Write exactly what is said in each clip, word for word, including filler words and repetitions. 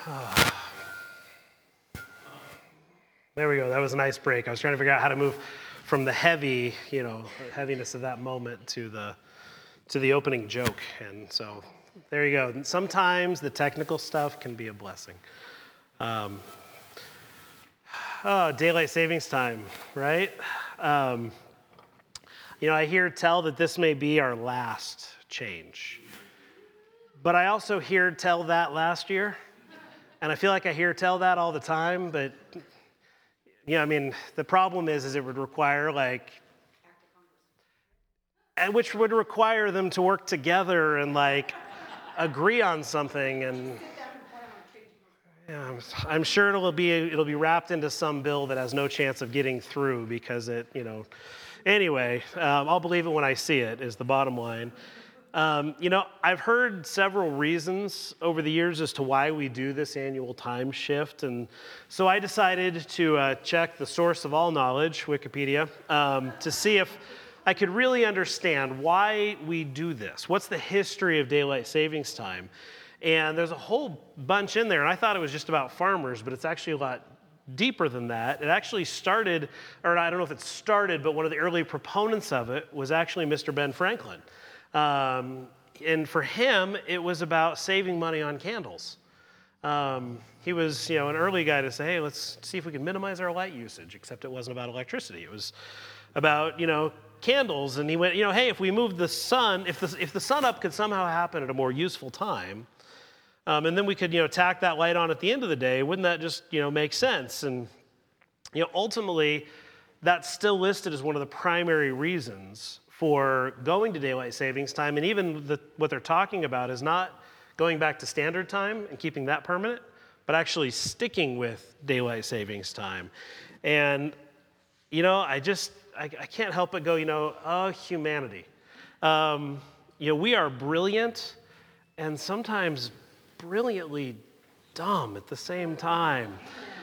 There we go. That was a nice break. I was trying to figure out how to move from the heavy, you know, heaviness of that moment to the to the opening joke. And so there you go. Sometimes the technical stuff can be a blessing. Um, oh, daylight savings time, right? Um, you know, I hear tell that this may be our last change. But I also hear tell that last year. And I feel like I hear tell that all the time, but yeah, I mean, the problem is, is it would require like, and which would require them to work together and like agree on something. And yeah, I'm, I'm sure it'll be it'll be wrapped into some bill that has no chance of getting through because it, you know. Anyway, um, I'll believe it when I see it. Is the bottom line. Um, you know, I've heard several reasons over the years as to why we do this annual time shift, and so I decided to uh, check the source of all knowledge, Wikipedia, um, to see if I could really understand why we do this. What's the history of daylight savings time? And there's a whole bunch in there, and I thought it was just about farmers, but it's actually a lot deeper than that. It actually started, or I don't know if it started, but one of the early proponents of it was actually Mister Ben Franklin. Um, and for him, it was about saving money on candles. Um, he was, you know, an early guy to say, hey, let's see if we can minimize our light usage, except it wasn't about electricity. It was about, you know, candles. And he went, you know, hey, if we move the sun, if the, if the sun up could somehow happen at a more useful time, um, and then we could, you know, tack that light on at the end of the day, wouldn't that just, you know, make sense? And, you know, ultimately, that's still listed as one of the primary reasons for going to daylight savings time, and even the, what they're talking about is not going back to standard time and keeping that permanent, but actually sticking with daylight savings time. And, you know, I just, I, I can't help but go, you know, oh, humanity. Um, you know, we are brilliant and sometimes brilliantly dumb at the same time.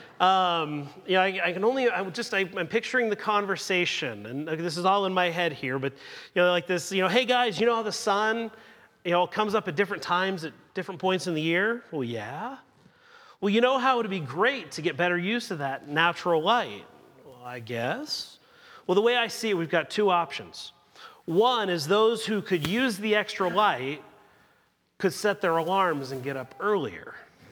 Um, you know, I, I can only, I just, I, I'm picturing the conversation, and this is all in my head here, but, you know, like this, you know, hey guys, you know how the sun, you know, comes up at different times at different points in the year? Well, yeah. Well, you know how it would be great to get better use of that natural light? Well, I guess. Well, the way I see it, we've got two options. One is those who could use the extra light could set their alarms and get up earlier.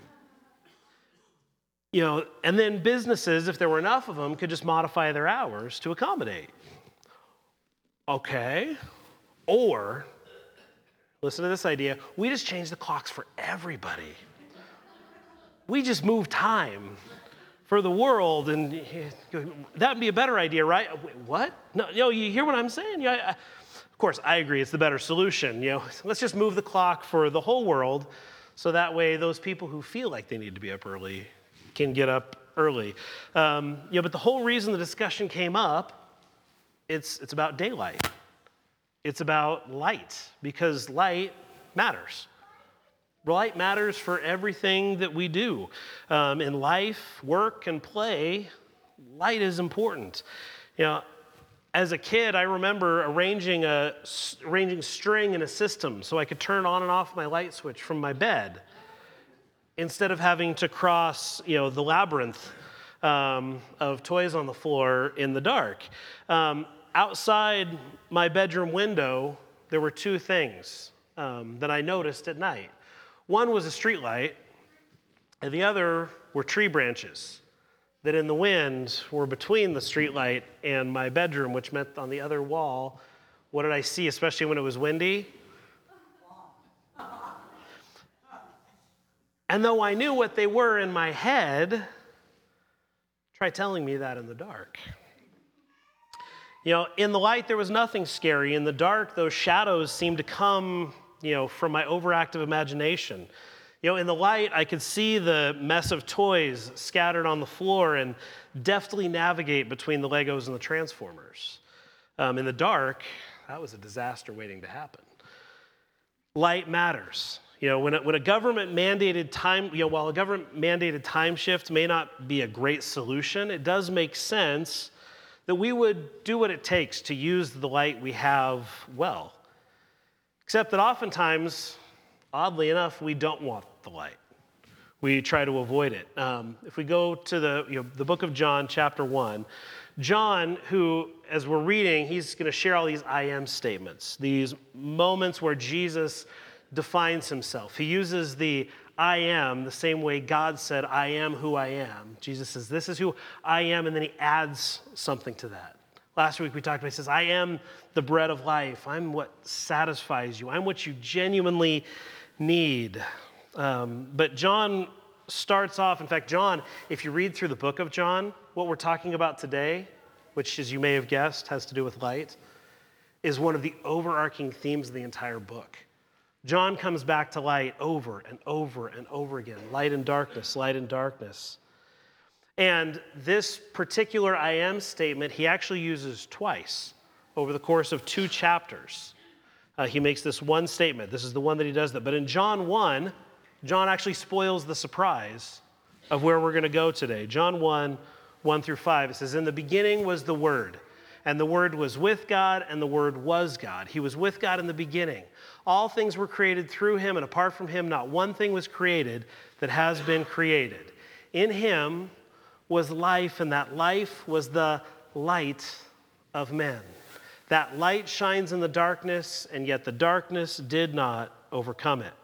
You know, and then businesses, if there were enough of them, could just modify their hours to accommodate. Okay. Or, listen to this idea, we just change the clocks for everybody. We just move time for the world, and that'd be a better idea, right? What? No, you know, you hear what I'm saying? Yeah, I, of course, I agree, it's the better solution. You know, let's just move the clock for the whole world, so that way those people who feel like they need to be up early can get up early. Um, you know, but the whole reason the discussion came up, it's it's about daylight. It's about light, because light matters. Light matters for everything that we do. Um, in life, work, and play, light is important. You know, as a kid, I remember arranging a arranging string in a system so I could turn on and off my light switch from my bed, instead of having to cross, you know, the labyrinth um, of toys on the floor in the dark. Um, outside my bedroom window, there were two things um, that I noticed at night. One was a street light, and the other were tree branches that in the wind were between the street light and my bedroom, which meant on the other wall, what did I see, especially when it was windy? And though I knew what they were in my head, try telling me that in the dark. You know, in the light, there was nothing scary. In the dark, those shadows seemed to come, you know, from my overactive imagination. You know, in the light, I could see the mess of toys scattered on the floor and deftly navigate between the Legos and the Transformers. Um, in the dark, that was a disaster waiting to happen. Light matters. You know, when a, when a government mandated time, you know, while a government mandated time shift may not be a great solution, it does make sense that we would do what it takes to use the light we have well. Except that oftentimes, oddly enough, we don't want the light. we try to avoid it. Um, if we go to the, you know, the book of John, chapter one, John, who, as we're reading, he's going to share all these I am statements, these moments where Jesus defines himself. He uses the I am the same way God said, I am who I am. Jesus says, this is who I am, and then he adds something to that. Last week we talked about, he says, I am the bread of life. I'm what satisfies you. I'm what you genuinely need. Um, but John starts off, in fact, John, if you read through the book of John, what we're talking about today, which, as you may have guessed, has to do with light, is one of the overarching themes of the entire book. John comes back to light over and over and over again. Light and darkness, light and darkness. And this particular I am statement, he actually uses twice over the course of two chapters. Uh, he makes this one statement. This is the one that he does that. But in John one, John actually spoils the surprise of where we're going to go today. John one, one through five, it says, in the beginning was the Word, and the Word was with God, and the Word was God. He was with God in the beginning. All things were created through him, and apart from him, not one thing was created that has been created. In him was life, and that life was the light of men. That light shines in the darkness, and yet the darkness did not overcome it.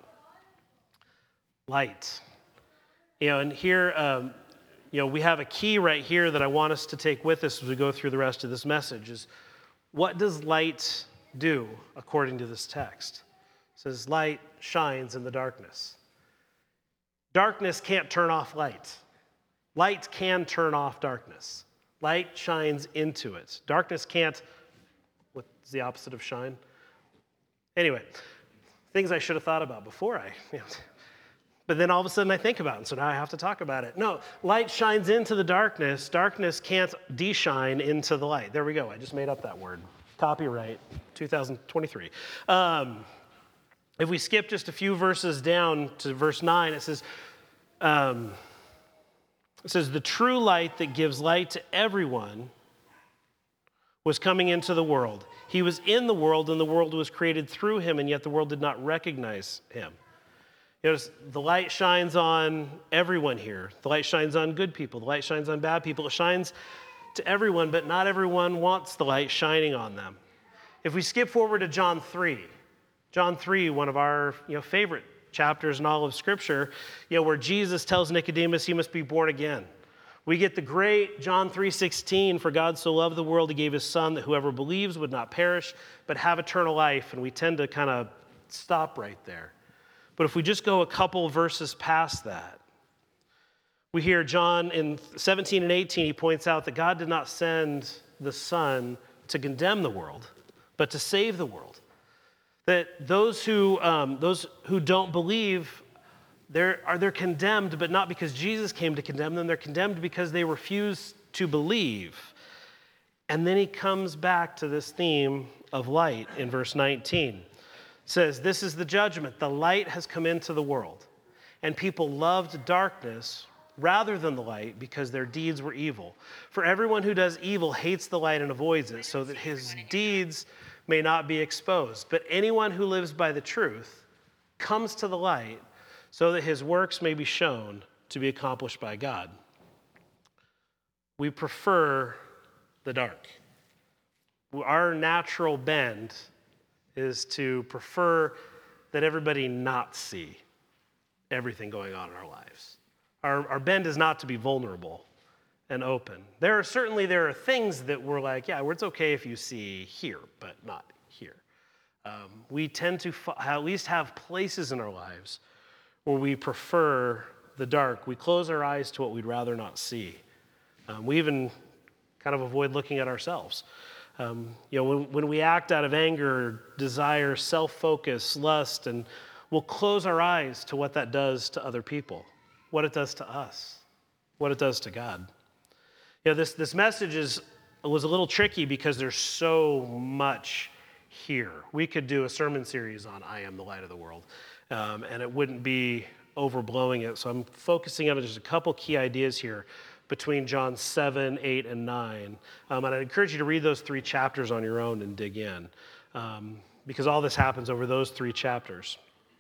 Light. You know, and here, um, you know, we have a key right here that I want us to take with us as we go through the rest of this message is, what does light do according to this text? It says light shines in the darkness. Darkness can't turn off light. Light can turn off darkness. Light shines into it. Darkness can't, what's the opposite of shine? Anyway, things I should have thought about before I, you know, but then all of a sudden I think about it, and so now I have to talk about it. No, light shines into the darkness. Darkness can't de-shine into the light. There we go. I just made up that word. Copyright, two thousand twenty-three. Um, if we skip just a few verses down to verse nine, it says, um, it says, the true light that gives light to everyone was coming into the world. He was in the world, and the world was created through him, and yet the world did not recognize him. You know, the light shines on everyone here. The light shines on good people. The light shines on bad people. It shines to everyone, but not everyone wants the light shining on them. If we skip forward to John three, John three, one of our you know, favorite chapters in all of Scripture, you know, where Jesus tells Nicodemus he must be born again. We get the great John three sixteen, for God so loved the world, he gave his son that whoever believes would not perish, but have eternal life. And we tend to kind of stop right there. But if we just go a couple verses past that, we hear John in seventeen and eighteen, he points out that God did not send the Son to condemn the world, but to save the world. That those who um, those who don't believe, they're, are they're condemned, but not because Jesus came to condemn them. They're condemned because they refuse to believe. And then he comes back to this theme of light in verse nineteen. It says, this is the judgment. The light has come into the world, and people loved darkness rather than the light because their deeds were evil. For everyone who does evil hates the light and avoids it, so that his deeds may not be exposed. But anyone who lives by the truth comes to the light so that his works may be shown to be accomplished by God. We prefer the dark. Our natural bend is to prefer that everybody not see everything going on in our lives. Our, our bend is not to be vulnerable and open. There are certainly, there are things that we're like, yeah, it's okay if you see here, but not here. Um, we tend to f- at least have places in our lives where we prefer the dark. We close our eyes to what we'd rather not see. Um, we even kind of avoid looking at ourselves. Um, you know, when, when we act out of anger, desire, self-focus, lust, and we'll close our eyes to what that does to other people, what it does to us, what it does to God. You know, this, this message is, was a little tricky because there's so much here. We could do a sermon series on I am the light of the world, um, and it wouldn't be overblowing it. So I'm focusing on just a couple key ideas here between John seven, eight, and nine. Um, and I'd encourage you to read those three chapters on your own and dig in, um, because all this happens over those three chapters.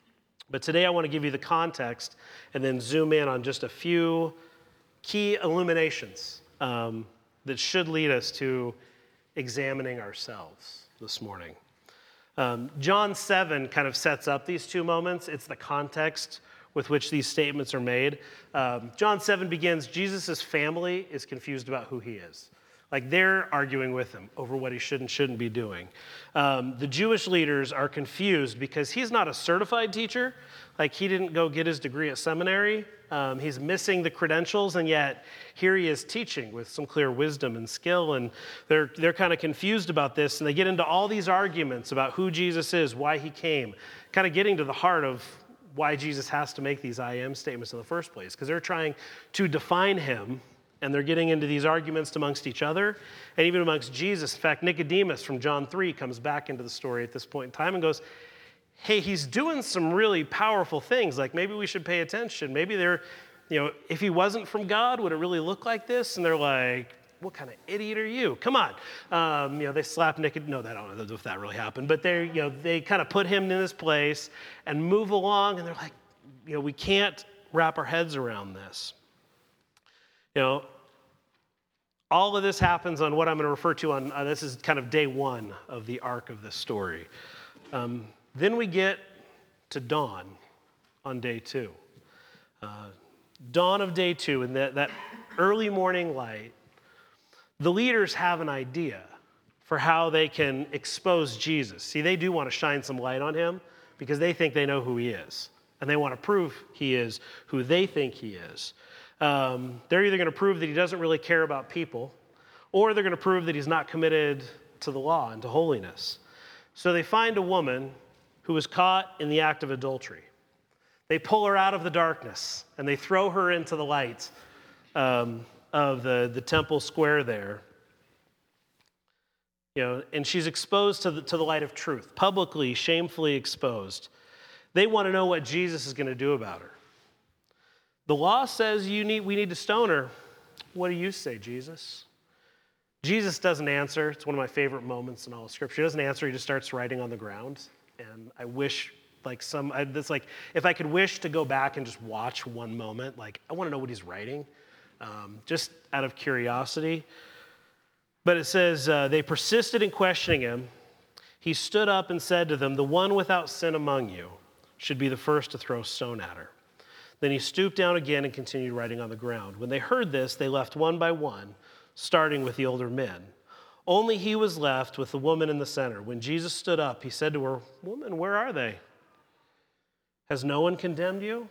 But today I want to give you the context and then zoom in on just a few key illuminations um, that should lead us to examining ourselves this morning. Um, John seven kind of sets up these two moments. It's the context with which these statements are made. Um, John seven begins, Jesus' family is confused about who he is. Like they're arguing with him over what he should and shouldn't be doing. Um, the Jewish leaders are confused because he's not a certified teacher. Like he didn't go get his degree at seminary. Um, he's missing the credentials, and yet here he is teaching with some clear wisdom and skill, and they're they're kind of confused about this, and they get into all these arguments about who Jesus is, why he came, kind of getting to the heart of why Jesus has to make these I am statements in the first place, because they're trying to define him, and they're getting into these arguments amongst each other, and even amongst Jesus. In fact, Nicodemus from John three comes back into the story at this point in time and goes, hey, he's doing some really powerful things. Like maybe we should pay attention. Maybe they're, you know, if he wasn't from God, would it really look like this? And they're like, what kind of idiot are you? Come on. Um, you know, they slap Nicodemus. No, I don't know if that really happened. But they, you know, they kind of put him in his place and move along. And they're like, you know, we can't wrap our heads around this. You know, all of this happens on what I'm going to refer to on, uh, this is kind of day one of the arc of this story. Um, Then we get to dawn on day two. Uh, dawn of day two, and that, that early morning light, the leaders have an idea for how they can expose Jesus. See, they do want to shine some light on him because they think they know who he is, and they want to prove he is who they think he is. Um, they're either going to prove that he doesn't really care about people, or they're going to prove that he's not committed to the law and to holiness. So they find a woman who was caught in the act of adultery. They pull her out of the darkness and they throw her into the light um, of the, the temple square there. You know, and she's exposed to the, to the light of truth, publicly, shamefully exposed. They want to know what Jesus is going to do about her. The law says you need, we need to stone her. What do you say, Jesus? Jesus doesn't answer. It's one of my favorite moments in all of Scripture. He doesn't answer. He just starts writing on the ground. And I wish, like some, I, it's like, if I could wish to go back and just watch one moment, like, I want to know what he's writing, um, just out of curiosity. But it says, uh, they persisted in questioning him. He stood up and said to them, the one without sin among you should be the first to throw a stone at her. Then he stooped down again and continued writing on the ground. When they heard this, they left one by one, starting with the older men. Only he was left with the woman in the center. When Jesus stood up, he said to her, woman, where are they? Has no one condemned you?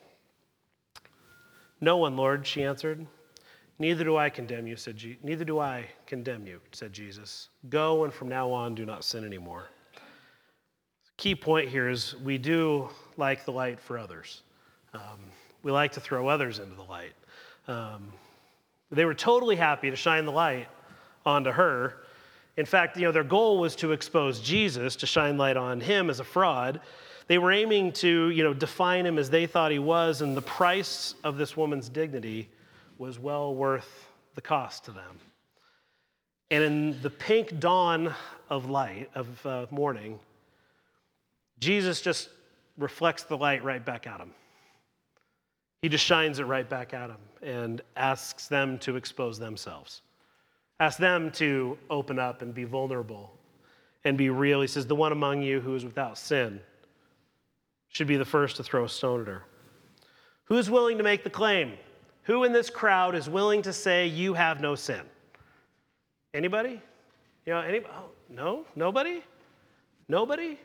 No one, Lord, she answered. Neither do I condemn you, said Je- Neither do I condemn you, said Jesus. Go, and from now on, do not sin anymore. Key point here is we do like the light for others. Um, we like to throw others into the light. Um, they were totally happy to shine the light onto her. In fact, you know, their goal was to expose Jesus, to shine light on him as a fraud. They were aiming to, you know, define him as they thought he was, and the price of this woman's dignity was well worth the cost to them. And in the pink dawn of light, of uh, morning, Jesus just reflects the light right back at him. He just shines it right back at them and asks them to expose themselves. Ask them to open up and be vulnerable and be real. He says, the one among you who is without sin should be the first to throw a stone at her. Who's willing to make the claim? Who in this crowd is willing to say you have no sin? Anybody? You know, anybody? Oh, no? Nobody? Nobody?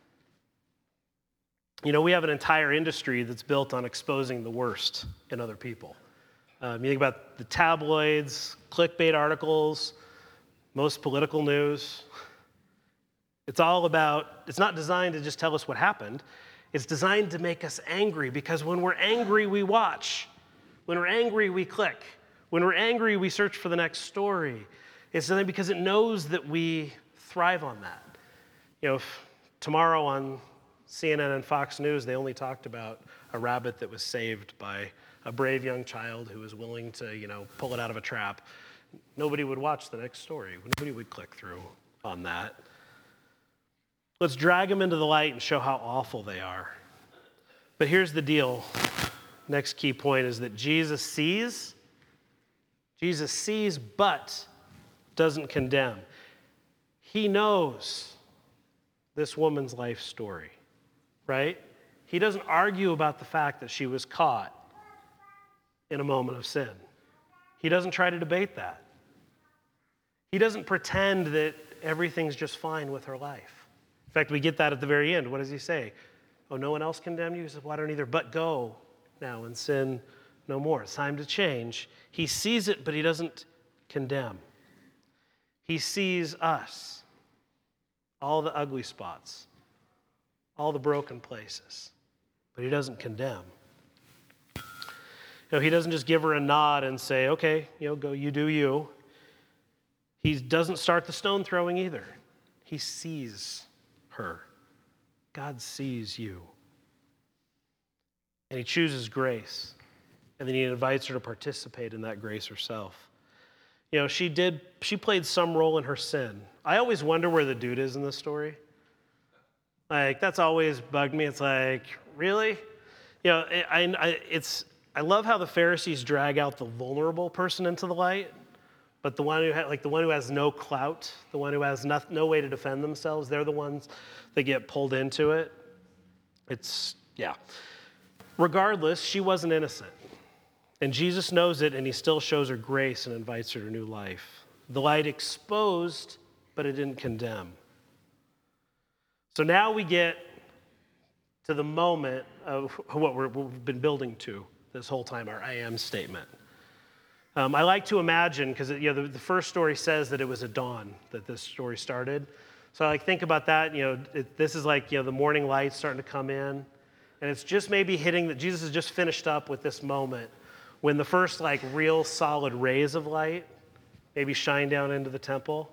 You know, we have an entire industry that's built on exposing the worst in other people. Um, you think about the tabloids, clickbait articles, most political news. It's all about, it's not designed to just tell us what happened. It's designed to make us angry, because when we're angry, we watch. When we're angry, we click. When we're angry, we search for the next story. It's designed because it knows that we thrive on that. You know, if tomorrow on C N N and Fox News, they only talked about a rabbit that was saved by a brave young child who was willing to, you know, pull it out of a trap, nobody would watch the next story. Nobody would click through on that. Let's drag them into the light and show how awful they are. But here's the deal. Next key point is that Jesus sees, Jesus sees but doesn't condemn. He knows this woman's life story, right? He doesn't argue about the fact that she was caught in a moment of sin. He doesn't try to debate that. He doesn't pretend that everything's just fine with her life. In fact, we get that at the very end. What does he say? Oh, no one else condemned you? He says, well, I don't either, but go now and sin no more. It's time to change. He sees it, but he doesn't condemn. He sees us, all the ugly spots, all the broken places, but he doesn't condemn. You know, he doesn't just give her a nod and say, okay, you know, go, you do you. He doesn't start the stone throwing either. He sees her. God sees you. And he chooses grace. And then he invites her to participate in that grace herself. You know, she did, she played some role in her sin. I always wonder where the dude is in this story. Like, that's always bugged me. It's like, really? You know, I, I, it's, I love how the Pharisees drag out the vulnerable person into the light, but the one who ha- like the one who has no clout, the one who has no, no way to defend themselves, they're the ones that get pulled into it. It's, yeah. Regardless, she wasn't innocent. And Jesus knows it, and he still shows her grace and invites her to new life. The light exposed, but it didn't condemn. So now we get to the moment of what we're, we've been building to this whole time, our I am statement. Um, I like to imagine, because you know, the, the first story says that it was at dawn that this story started. So I like think about that. You know, it, this is like you know the morning light starting to come in, and it's just maybe hitting that Jesus has just finished up with this moment when the first like real solid rays of light maybe shine down into the temple.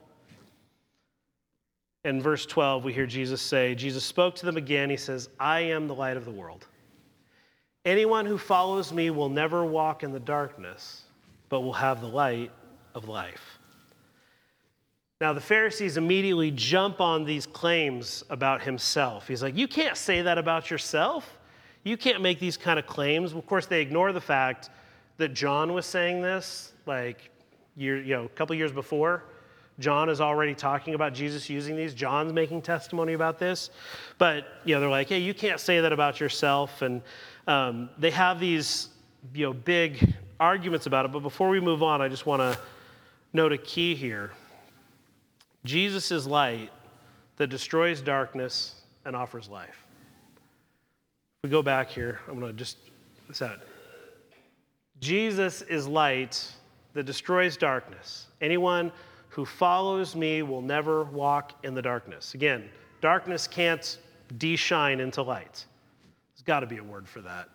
In verse twelve, we hear Jesus say, Jesus spoke to them again. He says, I am the light of the world. Anyone who follows me will never walk in the darkness, but will have the light of life. Now, the Pharisees immediately jump on these claims about himself. He's like, you can't say that about yourself. You can't make these kind of claims. Of course, they ignore the fact that John was saying this, like, year, you know, a couple years before. John is already talking about Jesus using these. John's making testimony about this. But, you know, they're like, hey, you can't say that about yourself. And um, they have these, you know, big arguments about it. But before we move on, I just want to note a key here. Jesus is light that destroys darkness and offers life. If we go back here, I'm going to just, this out. Jesus is light that destroys darkness. Anyone who follows me will never walk in the darkness. Again, darkness can't de-shine into light. There's got to be a word for that.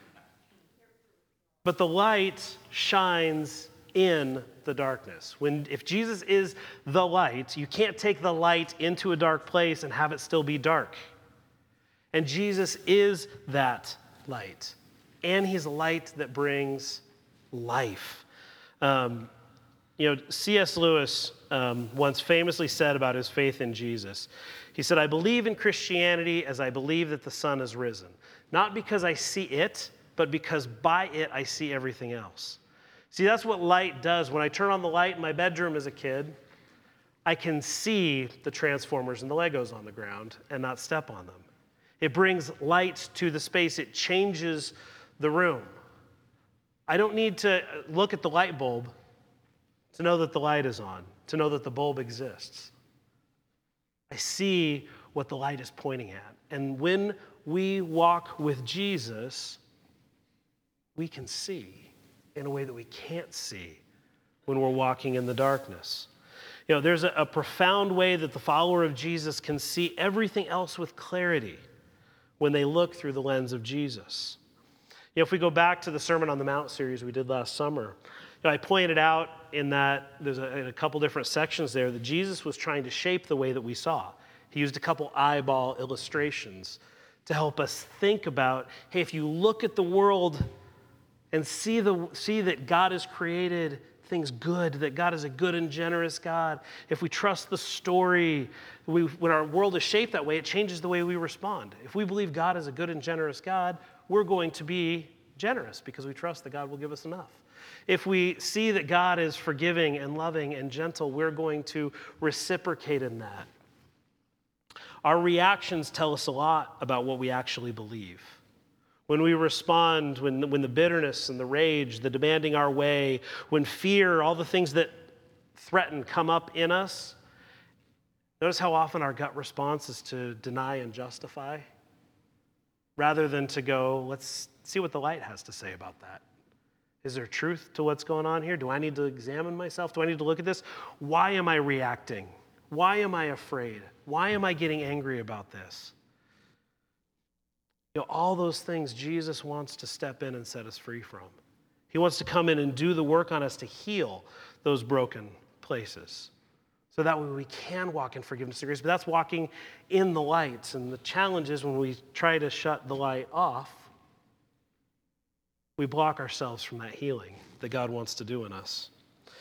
But the light shines in the darkness. When, if Jesus is the light, you can't take the light into a dark place and have it still be dark. And Jesus is that light. And he's a light that brings life. Um, You know, C S Lewis um, once famously said about his faith in Jesus, he said, I believe in Christianity as I believe that the sun has risen, not because I see it, but because by it I see everything else. See, that's what light does. When I turn on the light in my bedroom as a kid, I can see the Transformers and the Legos on the ground and not step on them. It brings light to the space. It changes the room. I don't need to look at the light bulb to know that the light is on, to know that the bulb exists. I see what the light is pointing at. And when we walk with Jesus, we can see in a way that we can't see when we're walking in the darkness. You know, there's a, a profound way that the follower of Jesus can see everything else with clarity when they look through the lens of Jesus. You know, if we go back to the Sermon on the Mount series we did last summer, you know, I pointed out in that there's a, in a couple different sections there that Jesus was trying to shape the way that we saw. He used a couple eyeball illustrations to help us think about, hey, if you look at the world and see the see that God has created things good, that God is a good and generous God, if we trust the story, we, when our world is shaped that way, it changes the way we respond. If we believe God is a good and generous God, we're going to be generous because we trust that God will give us enough. If we see that God is forgiving and loving and gentle, we're going to reciprocate in that. Our reactions tell us a lot about what we actually believe. When we respond, when, when the bitterness and the rage, the demanding our way, when fear, all the things that threaten come up in us, notice how often our gut response is to deny and justify, rather than to go, let's see what the light has to say about that. Is there truth to what's going on here? Do I need to examine myself? Do I need to look at this? Why am I reacting? Why am I afraid? Why am I getting angry about this? You know, all those things Jesus wants to step in and set us free from. He wants to come in and do the work on us to heal those broken places. So that way we can walk in forgiveness and grace. But that's walking in the light. And the challenge is when we try to shut the light off, we block ourselves from that healing that God wants to do in us.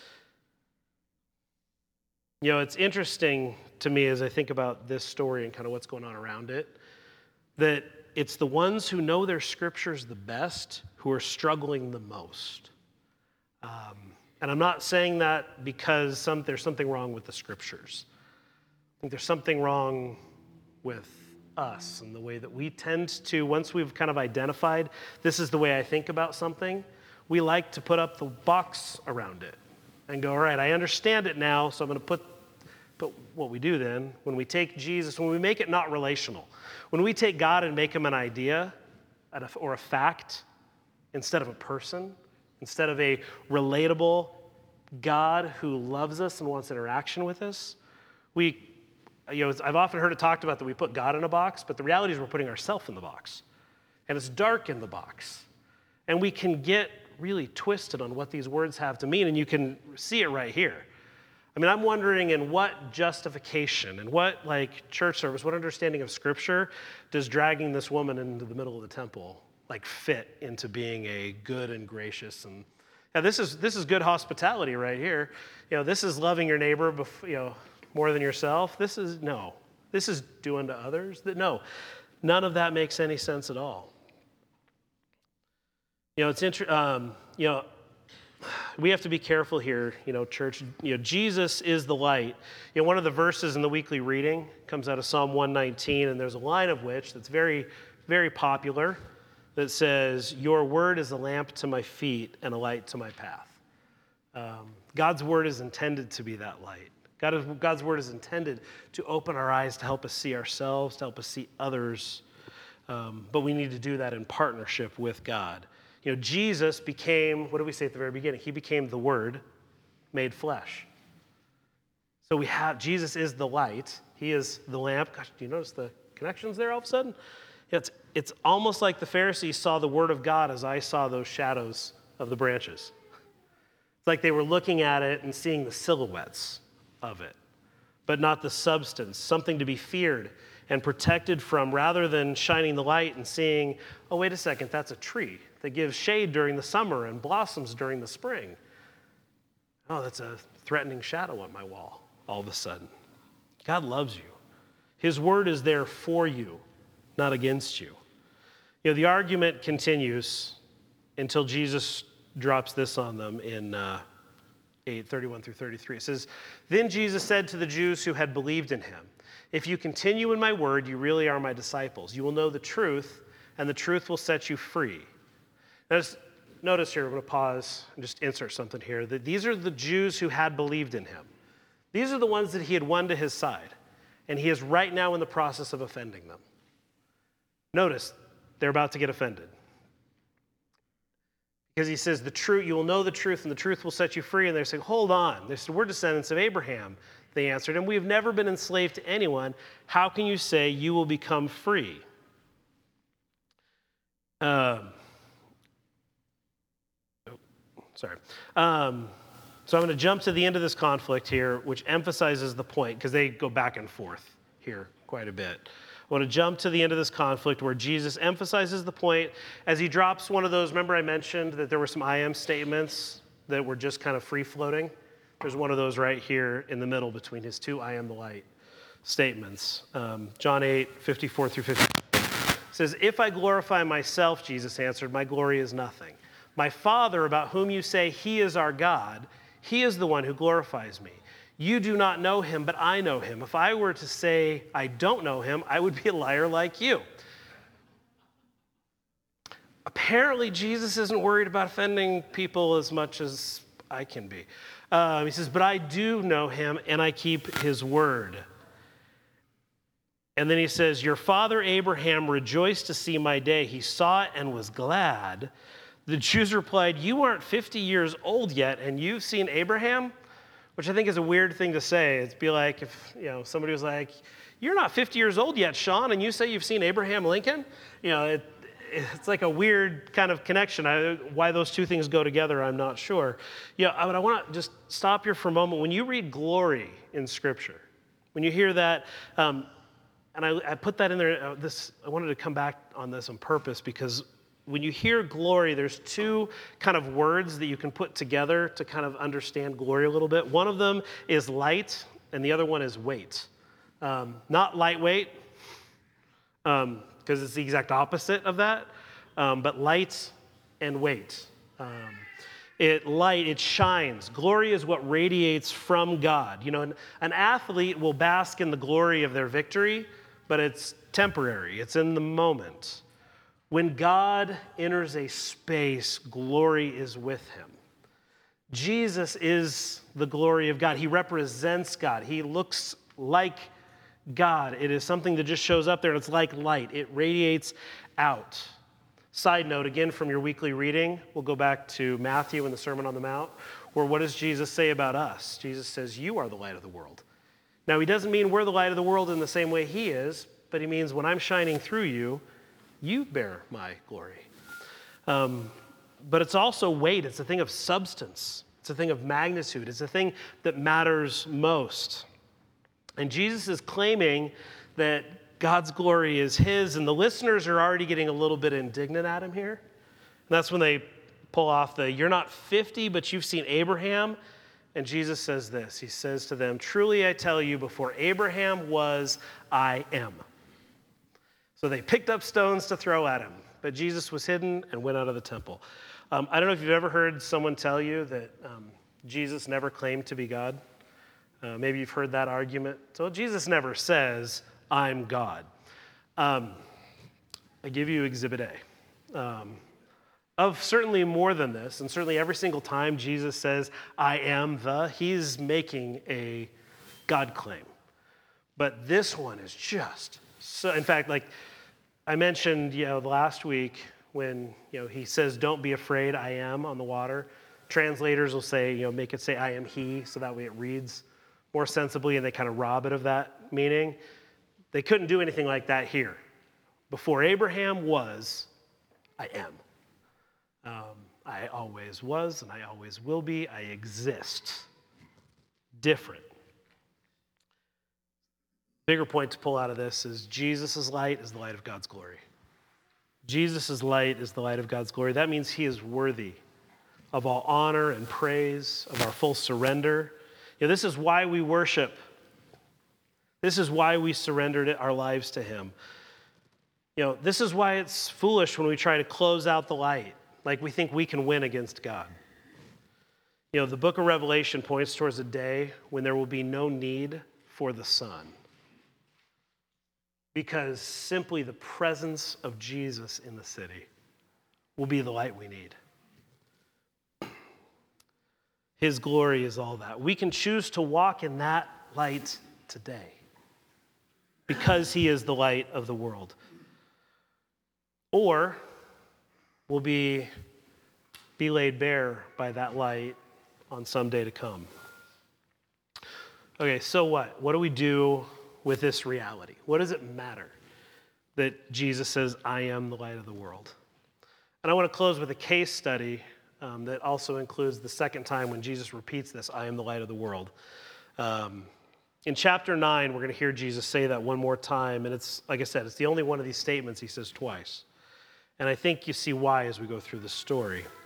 You know, it's interesting to me as I think about this story and kind of what's going on around it, that it's the ones who know their scriptures the best who are struggling the most. Um, and I'm not saying that because some, there's something wrong with the scriptures. I think there's something wrong with us and the way that we tend to, once we've kind of identified this is the way I think about something, we like to put up the box around it and go, all right, I understand it now, so I'm going to put, but what we do then, when we take Jesus, when we make it not relational, when we take God and make him an idea or a fact instead of a person, instead of a relatable God who loves us and wants interaction with us, we, you know, I've often heard it talked about that we put God in a box, but the reality is we're putting ourselves in the box. And it's dark in the box. And we can get really twisted on what these words have to mean, and you can see it right here. I mean, I'm wondering in what justification, and what like church service, what understanding of Scripture does dragging this woman into the middle of the temple like fit into being a good and gracious and now this is this is good hospitality right here. You know, this is loving your neighbor, before, you know, more than yourself. This is no. This is doing to others. That no, none of that makes any sense at all. You know, it's interesting. Um, you know, we have to be careful here. You know, church. You know, Jesus is the light. You know, one of the verses in the weekly reading comes out of Psalm one nineteen, and there's a line of which that's very, very popular. That says, your word is a lamp to my feet and a light to my path. Um, God's word is intended to be that light. God is, God's word is intended to open our eyes, to help us see ourselves, to help us see others. Um, but we need to do that in partnership with God. You know, Jesus became, what did we say at the very beginning? He became the Word made flesh. So we have, Jesus is the light. He is the lamp. Gosh, do you notice the connections there all of a sudden? It's, it's almost like the Pharisees saw the Word of God as I saw those shadows of the branches. It's like they were looking at it and seeing the silhouettes of it, but not the substance, something to be feared and protected from, rather than shining the light and seeing, oh, wait a second, that's a tree that gives shade during the summer and blossoms during the spring. Oh, that's a threatening shadow on my wall all of a sudden. God loves you. His Word is there for you, not against you. You know, the argument continues until Jesus drops this on them in uh, eight, thirty-one through thirty-three. It says, then Jesus said to the Jews who had believed in him, if you continue in my word, you really are my disciples. You will know the truth, and the truth will set you free. Notice, notice here, I'm going to pause and just insert something here. That these are the Jews who had believed in him. These are the ones that he had won to his side, and he is right now in the process of offending them. Notice, they're about to get offended. Because he says, the truth, you will know the truth, and the truth will set you free. And they're saying, hold on. They said, we're descendants of Abraham. They answered, and we have never been enslaved to anyone. How can you say you will become free? Um, oh, sorry. Um, so I'm going to jump to the end of this conflict here, which emphasizes the point, because they go back and forth here quite a bit. I want to jump to the end of this conflict where Jesus emphasizes the point as he drops one of those. Remember I mentioned that there were some I am statements that were just kind of free-floating. There's one of those right here in the middle between his two I am the light statements. Um, John eight, fifty-four through fifty says, if I glorify myself, Jesus answered, my glory is nothing. My Father, about whom you say he is our God, he is the one who glorifies me. You do not know him, but I know him. If I were to say I don't know him, I would be a liar like you. Apparently, Jesus isn't worried about offending people as much as I can be. Um, he says, but I do know him, and I keep his word. And then he says, your father Abraham rejoiced to see my day. He saw it and was glad. The Jews replied, you aren't fifty years old yet, and you've seen Abraham? Which I think is a weird thing to say. It'd be like if, you know, somebody was like, you're not fifty years old yet, Sean, and you say you've seen Abraham Lincoln? You know, it, it's like a weird kind of connection. I, why those two things go together, I'm not sure. You know, I, I want to just stop here for a moment. When you read glory in Scripture, when you hear that, um, and I, I put that in there, uh, this, I wanted to come back on this on purpose because when you hear glory, there's two kind of words that you can put together to kind of understand glory a little bit. One of them is light, and the other one is weight. Um, not lightweight, because um, it's the exact opposite of that, um, but light and weight. Um, it light, it shines. Glory is what radiates from God. You know, an, an athlete will bask in the glory of their victory, but it's temporary. It's in the moment. When God enters a space, glory is with him. Jesus is the glory of God. He represents God. He looks like God. It is something that just shows up there, and it's like light. It radiates out. Side note, again, from your weekly reading, we'll go back to Matthew and the Sermon on the Mount, where what does Jesus say about us? Jesus says, you are the light of the world. Now, he doesn't mean we're the light of the world in the same way he is, but he means when I'm shining through you, you bear my glory. Um, but it's also weight. It's a thing of substance. It's a thing of magnitude. It's a thing that matters most. And Jesus is claiming that God's glory is his, and the listeners are already getting a little bit indignant at him here. And that's when they pull off the, you're not fifty, but you've seen Abraham. And Jesus says this. He says to them, truly I tell you, before Abraham was, I am. So they picked up stones to throw at him, but Jesus was hidden and went out of the temple. Um, I don't know if you've ever heard someone tell you that um, Jesus never claimed to be God. Uh, maybe you've heard that argument. So Jesus never says, I'm God. Um, I give you Exhibit A. Um, of certainly more than this, and certainly every single time Jesus says, I am the, he's making a God claim. But this one is just so, in fact, like I mentioned, you know, last week when, you know, he says, don't be afraid, I am on the water. Translators will say, you know, make it say, I am he, so that way it reads more sensibly and they kind of rob it of that meaning. They couldn't do anything like that here. Before Abraham was, I am. Um, I always was and I always will be. I exist. Different. Bigger point to pull out of this is Jesus' light is the light of God's glory. Jesus' light is the light of God's glory. That means he is worthy of all honor and praise, of our full surrender. You know, this is why we worship. This is why we surrendered our lives to him. You know, this is why it's foolish when we try to close out the light, like we think we can win against God. You know, the book of Revelation points towards a day when there will be no need for the sun, because simply the presence of Jesus in the city will be the light we need. His glory is all that. We can choose to walk in that light today because he is the light of the world. Or we'll be, be laid bare by that light on some day to come. Okay, so what? What do we do with this reality? What does it matter that Jesus says, I am the light of the world? And I want to close with a case study um, that also includes the second time when Jesus repeats this, I am the light of the world. Um, in chapter nine, we're going to hear Jesus say that one more time. And it's, like I said, it's the only one of these statements he says twice. And I think you see why as we go through the story.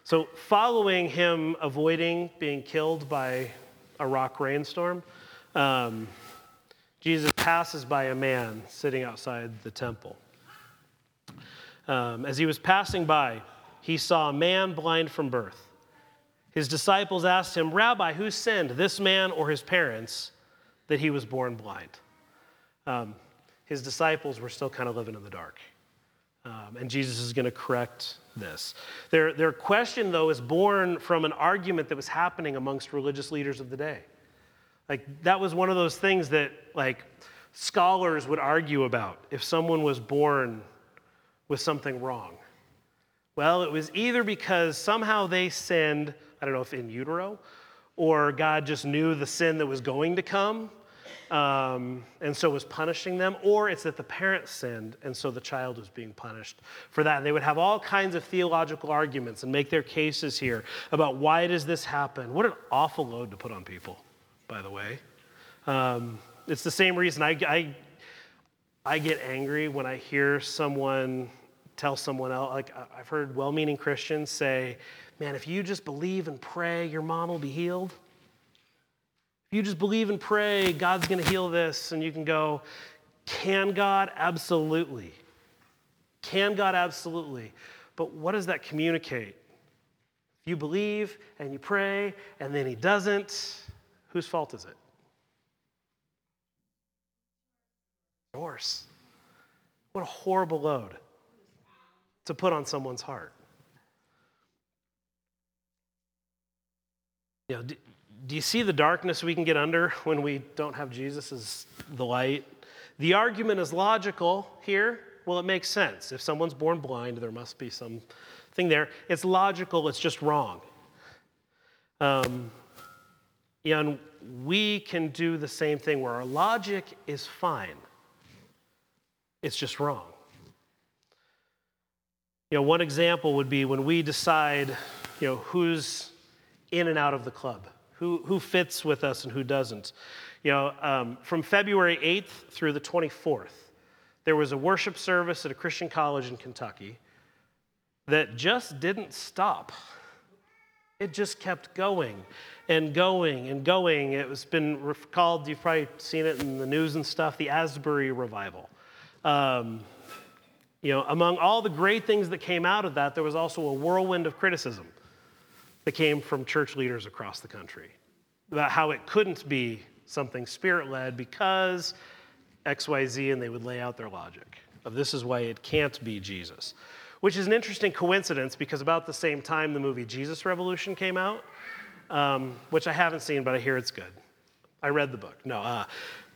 So following him avoiding being killed by a rock rainstorm, um, Jesus passes by a man sitting outside the temple. Um, as he was passing by, he saw a man blind from birth. His disciples asked him, "Rabbi, who sinned, this man or his parents, that he was born blind?" Um, his disciples were still kind of living in the dark. Um, and Jesus is going to correct this. Their, their question, though, is born from an argument that was happening amongst religious leaders of the day. Like, that was one of those things that, like, scholars would argue about if someone was born with something wrong. Well, it was either because somehow they sinned, I don't know if in utero, or God just knew the sin that was going to come, um, and so was punishing them, or it's that the parents sinned, and so the child was being punished for that. And they would have all kinds of theological arguments and make their cases here about why does this happen. What an awful load to put on people, by the way. Um, it's the same reason I, I, I get angry when I hear someone tell someone else, like I've heard well-meaning Christians say, man, if you just believe and pray, your mom will be healed. If you just believe and pray, God's going to heal this. And you can go, can God? Absolutely. Can God? Absolutely. But what does that communicate? If you believe and you pray and then he doesn't, whose fault is it? Yours. What a horrible load to put on someone's heart. You know, do, do you see the darkness we can get under when we don't have Jesus as the light? The argument is logical here. Well, it makes sense. If someone's born blind, there must be something there. It's logical, it's just wrong. Um, and we can do the same thing where our logic is fine. It's just wrong. You know, one example would be when we decide, you know, who's in and out of the club, who who fits with us and who doesn't. You know, um, from February eighth through the twenty-fourth, there was a worship service at a Christian college in Kentucky that just didn't stop. It just kept going and going and going. It was been called, you've probably seen it in the news and stuff, the Asbury Revival. Um, you know, among all the great things that came out of that, there was also a whirlwind of criticism that came from church leaders across the country about how it couldn't be something spirit-led because X Y Z, and they would lay out their logic of this is why it can't be Jesus, which is an interesting coincidence because about the same time the movie Jesus Revolution came out, um, which I haven't seen, but I hear it's good. I read the book. No, uh,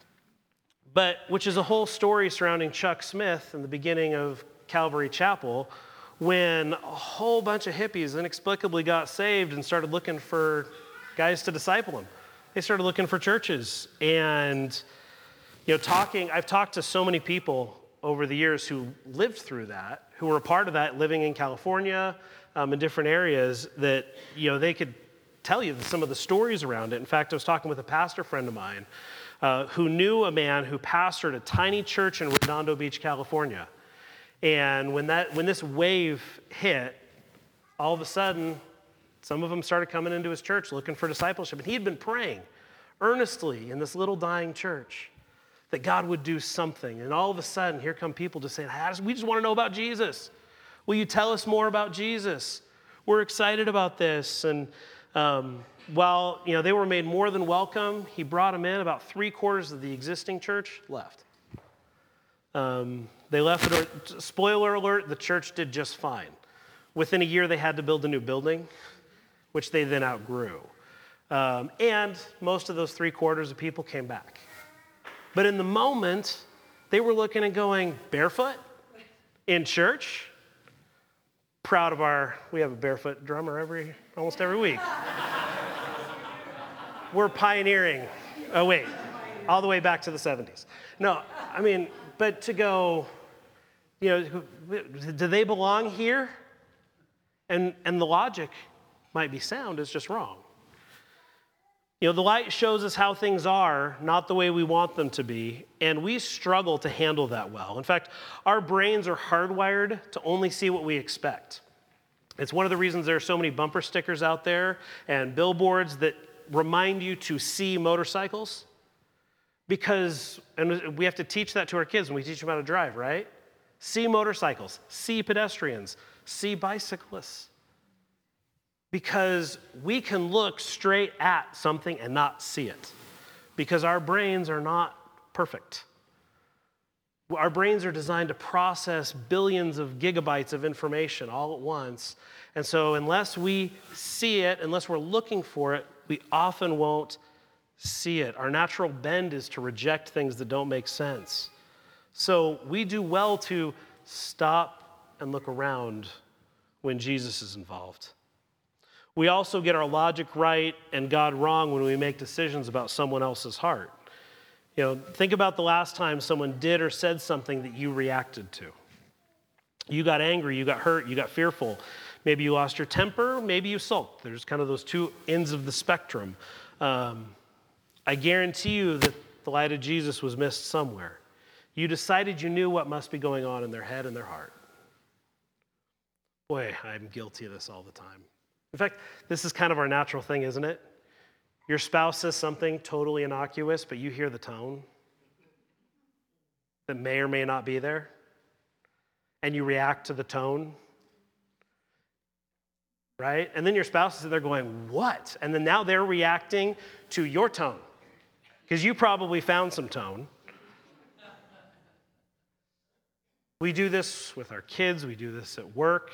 but which is a whole story surrounding Chuck Smith and the beginning of Calvary Chapel when a whole bunch of hippies inexplicably got saved and started looking for guys to disciple them. They started looking for churches. And, you know, talking, I've talked to so many people over the years who lived through that, who were a part of that, living in California, um, in different areas, that, you know, they could tell you some of the stories around it. In fact, I was talking with a pastor friend of mine uh, who knew a man who pastored a tiny church in Redondo Beach, California. And when that when this wave hit, all of a sudden, some of them started coming into his church looking for discipleship. And he had been praying earnestly in this little dying church that God would do something. And all of a sudden, here come people just saying, hey, we just want to know about Jesus. Will you tell us more about Jesus? We're excited about this. And um, while you know they were made more than welcome, he brought them in. About three quarters of the existing church left. Um, they left. It, spoiler alert, the church did just fine. Within a year, they had to build a new building, which they then outgrew. Um, and most of those three quarters of people came back. But in the moment, they were looking and going, barefoot in church? Proud of our, we have a barefoot drummer every, almost every week. We're pioneering. Oh, wait, all the way back to the seventies. No, I mean, but to go, you know, do they belong here? And and the logic might be sound, it's just wrong. You know, the light shows us how things are, not the way we want them to be, and we struggle to handle that well. In fact, our brains are hardwired to only see what we expect. It's one of the reasons there are so many bumper stickers out there and billboards that remind you to see motorcycles. Because, and we have to teach that to our kids when we teach them how to drive, right? See motorcycles, see pedestrians, see bicyclists. Because we can look straight at something and not see it. Because our brains are not perfect. Our brains are designed to process billions of gigabytes of information all at once. And so unless we see it, unless we're looking for it, we often won't see it. Our natural bend is to reject things that don't make sense. So we do well to stop and look around when Jesus is involved. We also get our logic right and God wrong when we make decisions about someone else's heart. You know, think about the last time someone did or said something that you reacted to. You got angry, you got hurt, you got fearful. Maybe you lost your temper, maybe you sulked. There's kind of those two ends of the spectrum. Um, I guarantee you that the light of Jesus was missed somewhere. You decided you knew what must be going on in their head and their heart. Boy, I'm guilty of this all the time. In fact, this is kind of our natural thing, isn't it? Your spouse says something totally innocuous, but you hear the tone that may or may not be there, and you react to the tone, right? And then your spouse is there going, what? And then now they're reacting to your tone, because you probably found some tone. We do this with our kids. We do this at work.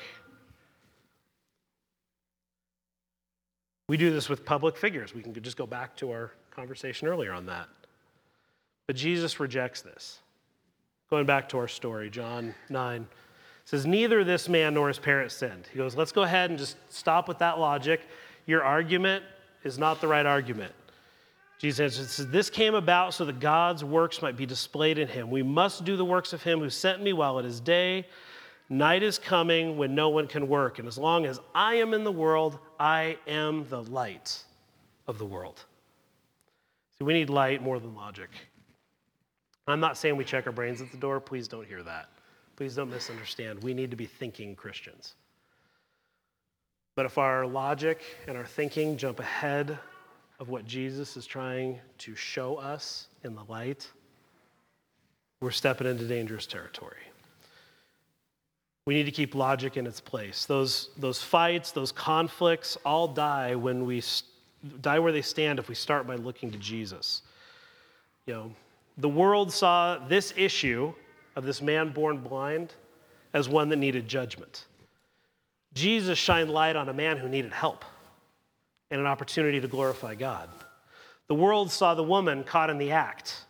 We do this with public figures. We can just go back to our conversation earlier on that. But Jesus rejects this. Going back to our story, John nine says, neither this man nor his parents sinned. He goes, let's go ahead and just stop with that logic. Your argument is not the right argument. Jesus says, this came about so that God's works might be displayed in him. We must do the works of him who sent me while it is day. Night is coming when no one can work. And as long as I am in the world, I am the light of the world. So we need light more than logic. I'm not saying we check our brains at the door. Please don't hear that. Please don't misunderstand. We need to be thinking Christians. But if our logic and our thinking jump ahead of what Jesus is trying to show us in the light, we're stepping into dangerous territory. We need to keep logic in its place. Those, those fights, those conflicts all die when we die where they stand if we start by looking to Jesus. You know, the world saw this issue of this man born blind as one that needed judgment. Jesus shined light on a man who needed help and an opportunity to glorify God. The world saw the woman caught in the act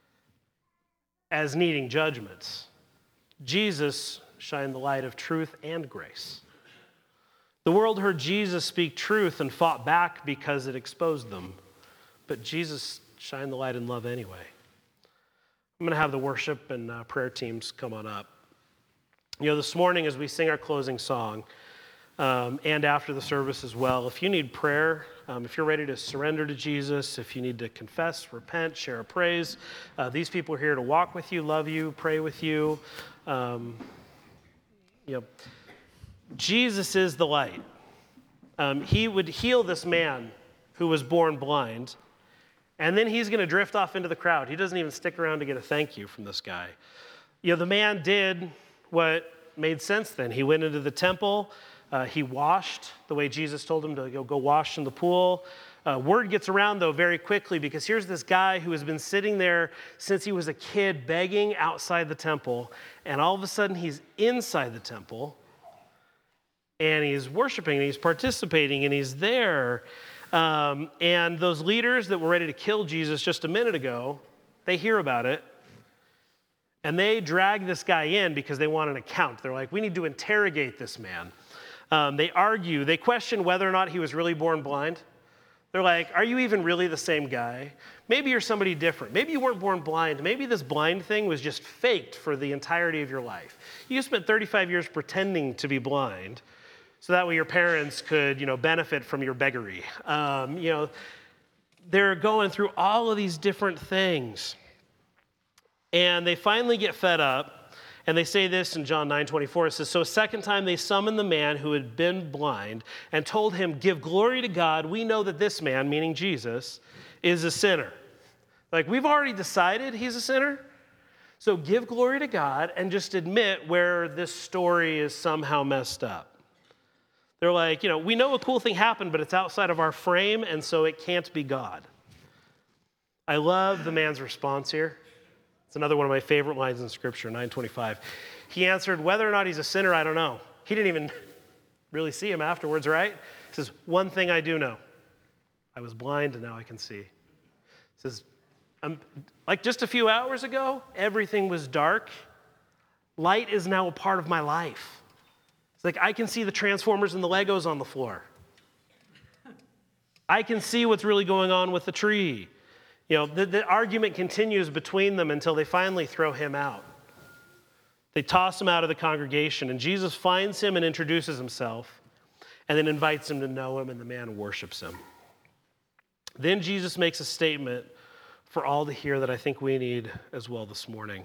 as needing judgment. Jesus shined the light of truth and grace. The world heard Jesus speak truth and fought back because it exposed them. But Jesus shined the light in love anyway. I'm going to have the worship and uh, prayer teams come on up. You know, this morning as we sing our closing song, um, and after the service as well, if you need prayer, um, if you're ready to surrender to Jesus, if you need to confess, repent, share a praise, uh, these people are here to walk with you, love you, pray with you. Um, you know, Jesus is the light. Um, he would heal this man who was born blind, and then he's going to drift off into the crowd. He doesn't even stick around to get a thank you from this guy. You know, the man did what made sense then. He went into the temple. Uh, he washed the way Jesus told him to go, go wash in the pool. Uh, word gets around, though, very quickly, because here's this guy who has been sitting there since he was a kid begging outside the temple, and all of a sudden he's inside the temple, and he's worshiping, and he's participating, and he's there. Um, and those leaders that were ready to kill Jesus just a minute ago, they hear about it, and they drag this guy in because they want an account. They're like, we need to interrogate this man. Um, they argue, they question whether or not he was really born blind. They're like, are you even really the same guy? Maybe you're somebody different. Maybe you weren't born blind. Maybe this blind thing was just faked for the entirety of your life. You spent thirty-five years pretending to be blind so that way your parents could, you know, benefit from your beggary. Um, you know, they're going through all of these different things. And they finally get fed up, And they say this in John nine twenty-four. It says, so a second time they summoned the man who had been blind and told him, give glory to God. We know that this man, meaning Jesus, is a sinner. Like, we've already decided he's a sinner. So give glory to God and just admit where this story is somehow messed up. They're like, you know, we know a cool thing happened, but it's outside of our frame, and so it can't be God. I love the man's response here. It's another one of my favorite lines in Scripture, nine twenty-five. He answered, whether or not he's a sinner, I don't know. He didn't even really see him afterwards, right? He says, one thing I do know. I was blind, and now I can see. He says, I'm, like just a few hours ago, everything was dark. Light is now a part of my life. It's like I can see the Transformers and the Legos on the floor. I can see what's really going on with the tree. You know, the, the argument continues between them until they finally throw him out. They toss him out of the congregation, and Jesus finds him and introduces himself, and then invites him to know him, and the man worships him. Then Jesus makes a statement for all to hear that I think we need as well this morning.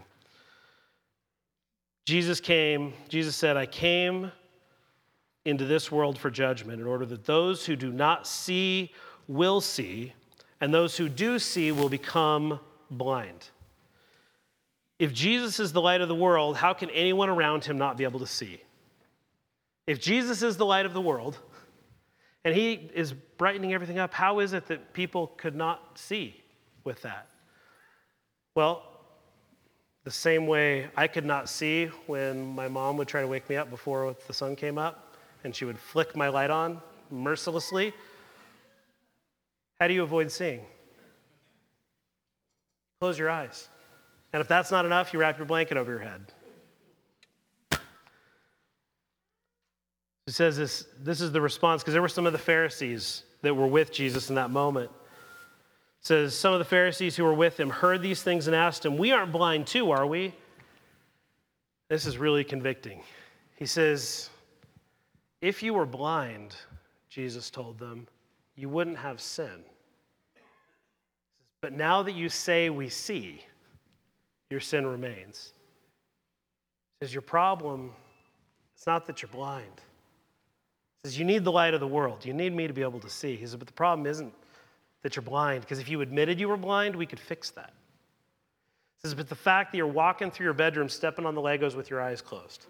Jesus came, Jesus said, I came into this world for judgment in order that those who do not see will see, and those who do see will become blind. If Jesus is the light of the world, how can anyone around him not be able to see? If Jesus is the light of the world, and he is brightening everything up, how is it that people could not see with that? Well, the same way I could not see when my mom would try to wake me up before the sun came up, and she would flick my light on mercilessly. How do you avoid seeing? Close your eyes. And if that's not enough, you wrap your blanket over your head. It says this, this is the response, because there were some of the Pharisees that were with Jesus in that moment. It says, some of the Pharisees who were with him heard these things and asked him, we aren't blind too, are we? This is really convicting. He says, if you were blind, Jesus told them, you wouldn't have sin. But now that you say we see, your sin remains. He says, your problem, it's not that you're blind. He says, you need the light of the world. You need me to be able to see. He says, but the problem isn't that you're blind, because if you admitted you were blind, we could fix that. He says, but the fact that you're walking through your bedroom, stepping on the Legos with your eyes closed,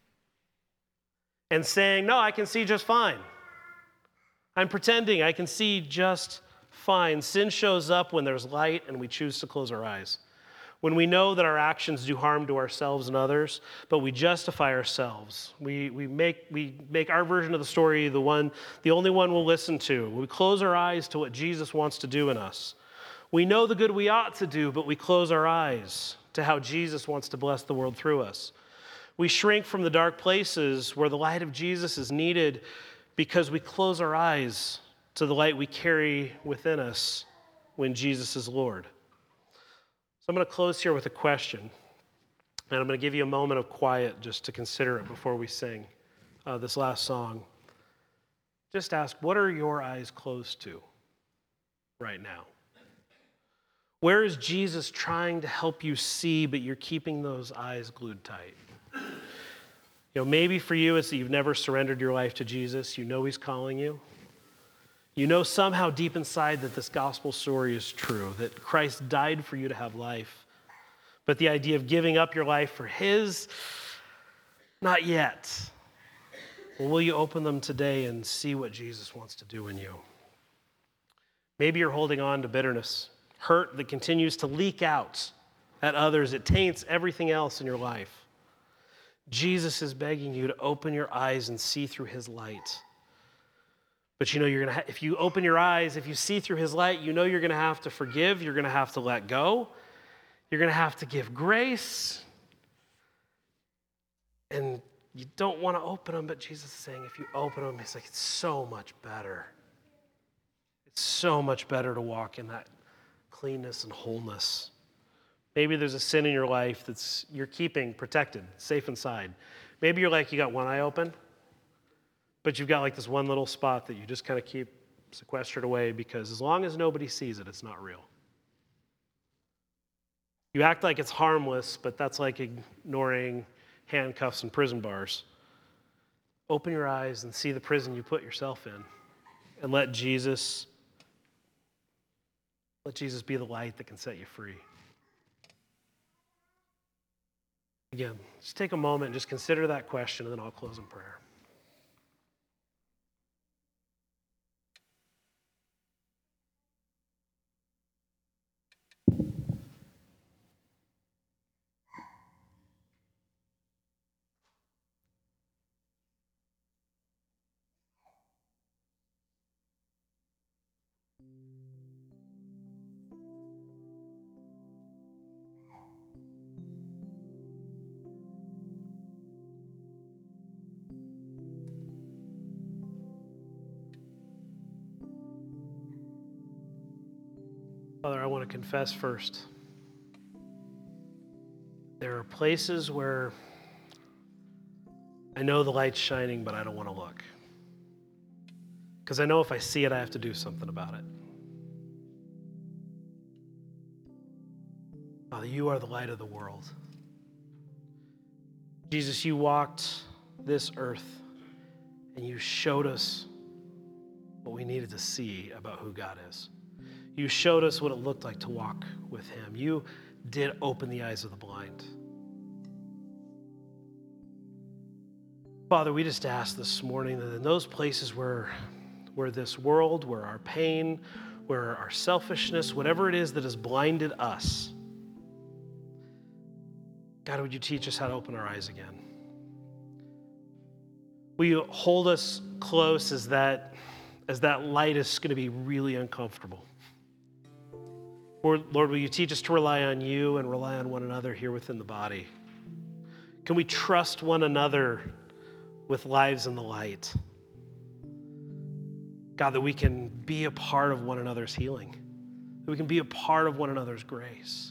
and saying, no, I can see just fine. I'm pretending I can see just fine. Sin shows up when there's light and we choose to close our eyes. When we know that our actions do harm to ourselves and others, but we justify ourselves. We, we, make, we make our version of the story the one, the only one we'll listen to. We close our eyes to what Jesus wants to do in us. We know the good we ought to do, but we close our eyes to how Jesus wants to bless the world through us. We shrink from the dark places where the light of Jesus is needed because we close our eyes to the light we carry within us when Jesus is Lord. So I'm going to close here with a question, and I'm going to give you a moment of quiet just to consider it before we sing uh, this last song. Just ask, what are your eyes closed to right now? Where is Jesus trying to help you see, but you're keeping those eyes glued tight? You know, maybe for you it's that you've never surrendered your life to Jesus. You know he's calling you. You know somehow deep inside that this gospel story is true, that Christ died for you to have life. But the idea of giving up your life for his, not yet. Well, will you open them today and see what Jesus wants to do in you? Maybe you're holding on to bitterness, hurt that continues to leak out at others. It taints everything else in your life. Jesus is begging you to open your eyes and see through his light. But you know, you're gonna ha- if you open your eyes, if you see through his light, you know you're going to have to forgive, you're going to have to let go, you're going to have to give grace. And you don't want to open them, but Jesus is saying if you open them, he's like, it's so much better. It's so much better to walk in that cleanness and wholeness. Maybe there's a sin in your life that's you're keeping protected, safe inside. Maybe you're like, you got one eye open, but you've got like this one little spot that you just kind of keep sequestered away because as long as nobody sees it, it's not real. You act like it's harmless, but that's like ignoring handcuffs and prison bars. Open your eyes and see the prison you put yourself in, and let Jesus, let Jesus be the light that can set you free. Again, just take a moment and just consider that question, and then I'll close in prayer. Father, I want to confess first. There are places where I know the light's shining, but I don't want to look. Because I know if I see it, I have to do something about it. Father, you are the light of the world. Jesus, you walked this earth and you showed us what we needed to see about who God is. You showed us what it looked like to walk with him. You did open the eyes of the blind. Father, we just ask this morning that in those places where, where this world, where our pain, where our selfishness, whatever it is that has blinded us, God, would you teach us how to open our eyes again? Will you hold us close as that, as that light is going to be really uncomfortable? Lord, Lord, will you teach us to rely on you and rely on one another here within the body? Can we trust one another with lives in the light? God, that we can be a part of one another's healing, that we can be a part of one another's grace.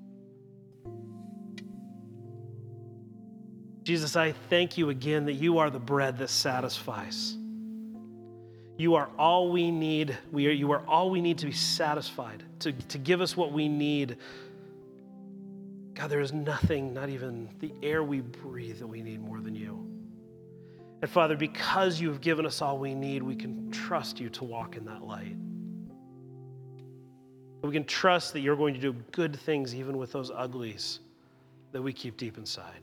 Jesus, I thank you again that you are the bread that satisfies. You are all we need. We are, you are all we need to be satisfied, to, to give us what we need. God, there is nothing, not even the air we breathe, that we need more than you. And Father, because you have given us all we need, we can trust you to walk in that light. We can trust that you're going to do good things even with those uglies that we keep deep inside.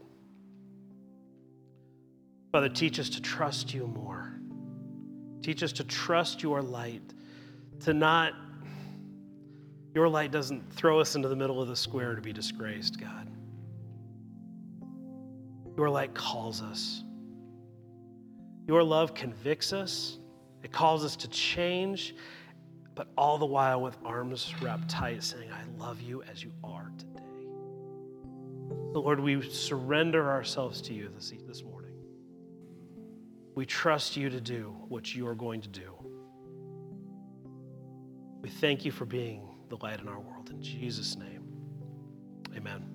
Father, teach us to trust you more. Teach us to trust your light, to not, your light doesn't throw us into the middle of the square to be disgraced, God. Your light calls us. Your love convicts us. It calls us to change, but all the while with arms wrapped tight, saying, I love you as you are today. So Lord, we surrender ourselves to you this, this morning. We trust you to do what you are going to do. We thank you for being the light in our world. In Jesus' name, amen.